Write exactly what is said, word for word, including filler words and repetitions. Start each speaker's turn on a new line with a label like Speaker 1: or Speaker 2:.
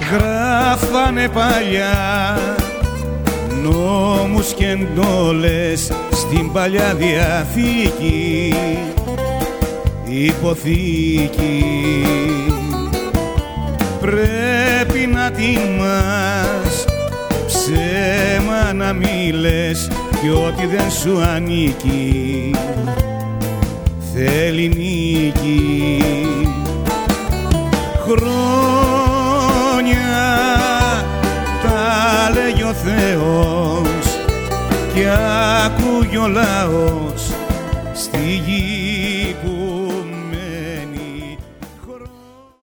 Speaker 1: Γράφανε παλιά νόμους και εντόλες στην Παλιά Διαθήκη υποθήκη. Πρέπει να τιμάς, ψέμα να μη λες κι ό,τι δεν σου ανήκει θέλει νίκη. Χρόνια τα λέγει ο Θεός και άκουγε ο λαός στη γη